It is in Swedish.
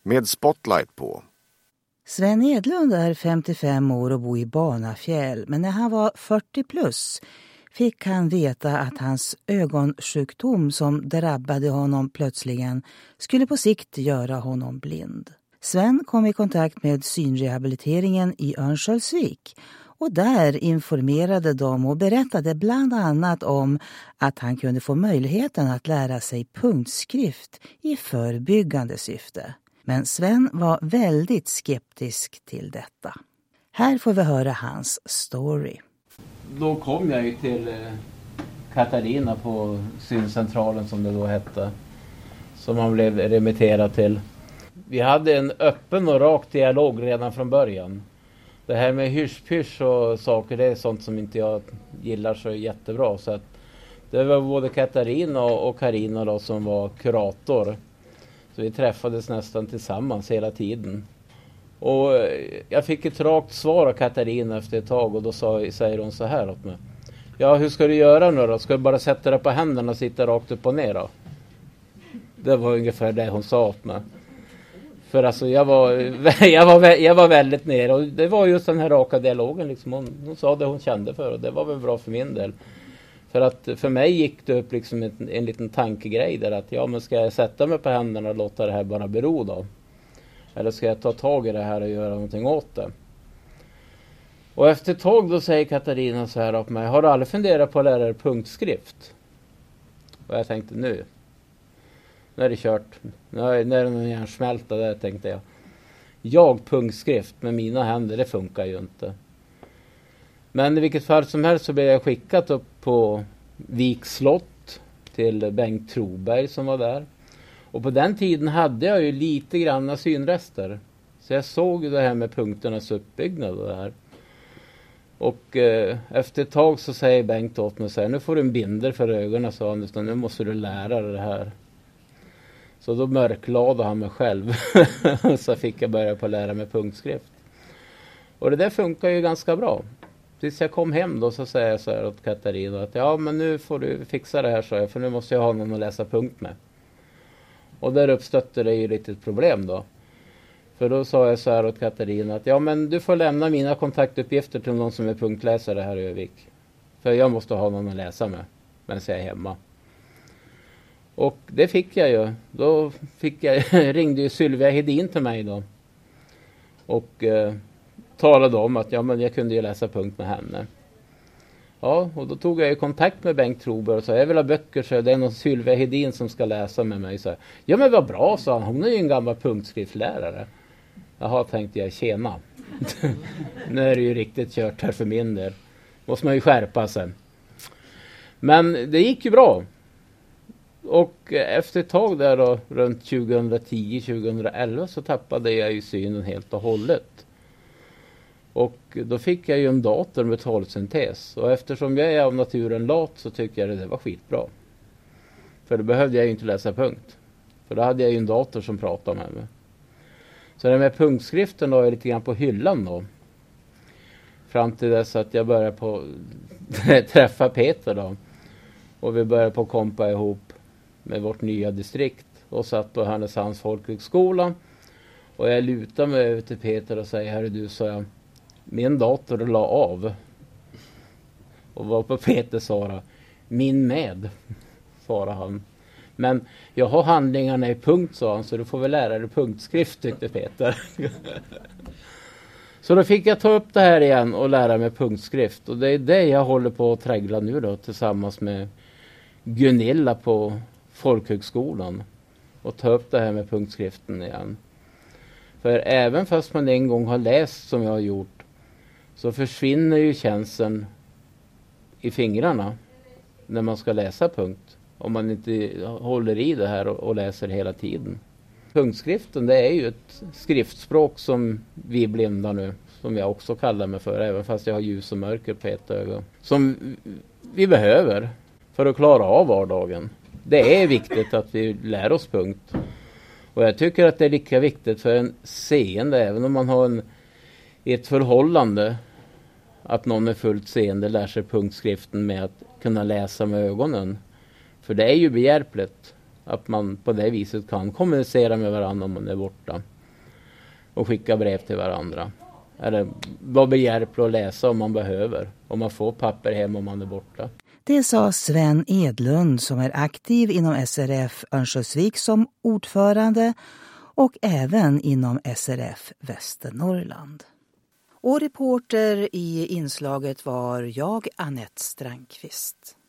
Med spotlight på. Sven Edlund är 55 år och bor i Banafjäll, men när han var 40 plus fick han veta att hans ögonsjukdom som drabbade honom plötsligen skulle på sikt göra honom blind. Sven kom i kontakt med synrehabiliteringen i Örnsköldsvik och där informerade de och berättade bland annat om att han kunde få möjligheten att lära sig punktskrift i förebyggande syfte. Men Sven var väldigt skeptisk till detta. Här får vi höra hans story. Då kom jag ju till Katarina på syncentralen som det då hette. Som man blev remitterad till. Vi hade en öppen och rak dialog redan från början. Det här med hysch-pysch och saker, det är sånt som inte jag gillar så jättebra. Så att det var både Katarina och Karina då som var kurator. Så vi träffades nästan tillsammans hela tiden. Och jag fick ett rakt svar av Katarina efter ett tag och då säger hon så här åt mig. Ja, hur ska du göra nu då? Ska du bara sätta dig på händerna och sitta rakt upp och ner då? Det var ungefär det hon sa åt mig. För alltså jag var väldigt nere och det var just den här raka dialogen liksom. Hon sa det hon kände för och det var väl bra för min del. För att för mig gick det upp liksom en liten tankegrej där att ja, men ska jag sätta mig på händerna och låta det här bara bero då? Eller ska jag ta tag i det här och göra någonting åt det? Och efter ett tag då säger Katarina så här åt mig. Har du aldrig funderat på att lära dig punktskrift? Och jag tänkte nu är det kört. Nu är det någon hjärnsmälta där, tänkte jag. Jag punktskrift med mina händer, det funkar ju inte. Men i vilket fall som helst så blev jag skickat upp på Viks slott till Bengt Troberg som var där. Och på den tiden hade jag ju lite granna synrester. Så jag såg ju det här med punkternas uppbyggnad och det här. Och efter ett tag så säger Bengt åt mig så här, nu får du en binder för ögonen, sa han, nu måste du lära dig det här. Så då mörklade han mig själv. Så fick jag börja på att lära mig punktskrift. Och det där funkar ju ganska bra. Tills jag kom hem då så säger jag så här åt Katarina att ja, men nu får du fixa det här, så jag, för nu måste jag ha någon att läsa punkt med. Och där uppstötte det ju lite ett problem då. För då sa jag så här åt Katarina att ja, men du får lämna mina kontaktuppgifter till någon som är punktläsare här i Övik. För jag måste ha någon att läsa med medan jag är hemma. Och det fick jag ju. Då ringde ju Sylvia Hedin till mig då. Och talade om att ja, men jag kunde ju läsa punkt med henne. Ja, och då tog jag ju kontakt med Bengt Troberg och sa jag vill ha böcker, så det är någon Sylvia Hedin som ska läsa med mig. Så, ja, men vad bra, sa han. Hon är ju en gammal punktskriftslärare. Jaha, tänkte jag, tjena. Nu är det ju riktigt kört här för min del. Måste man ju skärpa sig. Men det gick ju bra. Och efter ett tag där då, runt 2010-2011 så tappade jag ju synen helt och hållet. Och då fick jag ju en dator med talsyntes. Och eftersom jag är av naturen lat så tycker jag det var skitbra. För då behövde jag ju inte läsa punkt. För då hade jag ju en dator som pratade med mig. Så den med punktskriften då är lite grann på hyllan då. Fram till dess att jag började på träffa Peter då. Och vi började på kompa ihop med vårt nya distrikt. Och satt på Härnösands folkhögskola. Och jag lutade mig över till Peter och säger, herre du, sa jag, min dator la av. Och var på Peter svarade, min med, svarade han. Men jag har handlingarna i punkt, sa han, så du får väl lära dig punktskrift, tyckte Peter. Så då fick jag ta upp det här igen och lära mig punktskrift. Och det är det jag håller på att trägla nu då, tillsammans med Gunilla på folkhögskolan. Och ta upp det här med punktskriften igen. För även fast man en gång har läst som jag har gjort, så försvinner ju känslan i fingrarna när man ska läsa punkt. Om man inte håller i det här och läser hela tiden. Punktskriften, det är ju ett skriftspråk som vi blinda nu, som jag också kallar mig för, även fast jag har ljus och mörker på ett öga. Som vi behöver för att klara av vardagen. Det är viktigt att vi lär oss punkt. Och jag tycker att det är lika viktigt för en seende, även om man har ett förhållande, att någon är fullt seende lär sig punktskriften med att kunna läsa med ögonen. För det är ju behjälpligt. Att man på det viset kan kommunicera med varandra om man är borta. Och skicka brev till varandra. Eller vara behjälplig att läsa om man behöver. Om man får papper hem om man är borta. Det sa Sven Edlund som är aktiv inom SRF Örnsköldsvik som ordförande och även inom SRF Västernorrland. Och reporter i inslaget var jag, Anette Strandqvist.